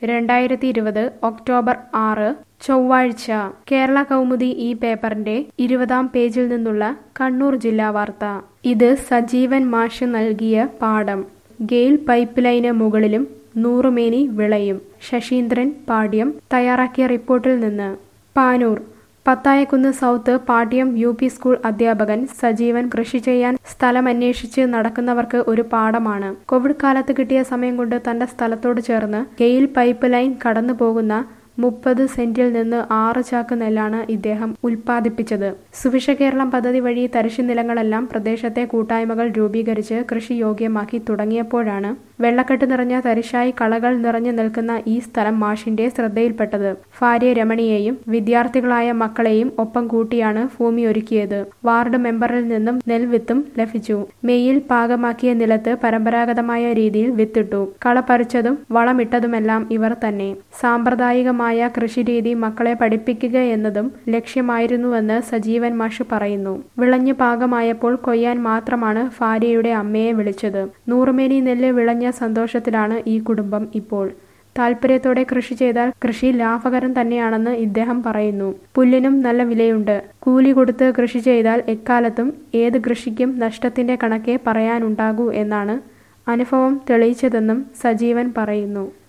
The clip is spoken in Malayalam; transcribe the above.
2020 ഒക്ടോബർ 6 ചൊവ്വാഴ്ച കേരള കൗമുദി ഈ പേപ്പറിന്റെ 20-ാം പേജിൽ നിന്നുള്ള കണ്ണൂർ ജില്ലാ വാർത്ത. ഇത് സജീവൻ മാഷ് നൽകിയ പാഠം. ഗെയിൽ പൈപ്പ് ലൈന് മുകളിലും നൂറുമേനി വിളയും. ശശീന്ദ്രൻ പാട്യം തയ്യാറാക്കിയ റിപ്പോർട്ടിൽ നിന്ന്. Panoor Pathayakkunnu south Pattiam UP. School അധ്യാപകൻ സജീവൻ കൃഷി ചെയ്യാൻ സ്ഥലമന്വേഷിച്ച് നടക്കുന്നവർക്ക് ഒരു പാഠമാണ്. കോവിഡ് കാലത്ത് കിട്ടിയ സമയം കൊണ്ട് തന്റെ സ്ഥലത്തോട് ചേർന്ന് ഗെയിൽ പൈപ്പ് ലൈൻ കടന്നു പോകുന്ന 30 സെന്റിൽ നിന്ന് 6 ചാക്ക് നെല്ലാണ് ഇദ്ദേഹം ഉൽപ്പാദിപ്പിച്ചത്. സുഭിക്ഷ കേരളം പദ്ധതി വഴി തരിശു നിലങ്ങളെല്ലാം പ്രദേശത്തെ കൂട്ടായ്മകൾ രൂപീകരിച്ച് കൃഷി യോഗ്യമാക്കി തുടങ്ങിയപ്പോഴാണ് വെള്ളക്കെട്ട് നിറഞ്ഞ തരിശായി കളകൾ നിറഞ്ഞു നിൽക്കുന്ന ഈ സ്ഥലം മാഷിന്റെ ശ്രദ്ധയിൽപ്പെട്ടത്. ഭാര്യ രമണിയെയും വിദ്യാർത്ഥികളായ മക്കളെയും ഒപ്പം കൂട്ടിയാണ് ഭൂമി ഒരുക്കിയത്. വാർഡ് മെമ്പറിൽ നിന്നും നെൽവിത്തും ലഭിച്ചു. മെയ്യിൽ പാകമാക്കിയ നിലത്ത് പരമ്പരാഗതമായ രീതിയിൽ വിത്തിട്ടു. കള പറിച്ചതും വളമിട്ടതുമെല്ലാം ഇവർ തന്നെ. സാമ്പ്രദായികമായ കൃഷിരീതി മക്കളെ പഠിപ്പിക്കുക എന്നതും ലക്ഷ്യമായിരുന്നുവെന്ന് സജീവൻ മാഷ് പറയുന്നു. വിളഞ്ഞു പാകമായപ്പോൾ കൊയ്യാൻ മാത്രമാണ് ഭാര്യയുടെ അമ്മയെ വിളിച്ചത്. നൂറുമേനി നെല്ല് വിളഞ്ഞ സന്തോഷത്തിലാണ് ഈ കുടുംബം ഇപ്പോൾ. താല്പര്യത്തോടെ കൃഷി ചെയ്താൽ കൃഷി ലാഭകരം തന്നെയാണെന്ന് ഇദ്ദേഹം പറയുന്നു. പുല്ലിനും നല്ല വിലയുണ്ട്. കൂലി കൊടുത്ത് കൃഷി ചെയ്താൽ എക്കാലത്തും ഏത് കൃഷിക്കും നഷ്ടത്തിന്റെ കണക്കേ പറയാനുണ്ടാകൂ എന്നാണ് അനുഭവം തെളിയിച്ചതെന്നും സജീവൻ പറയുന്നു.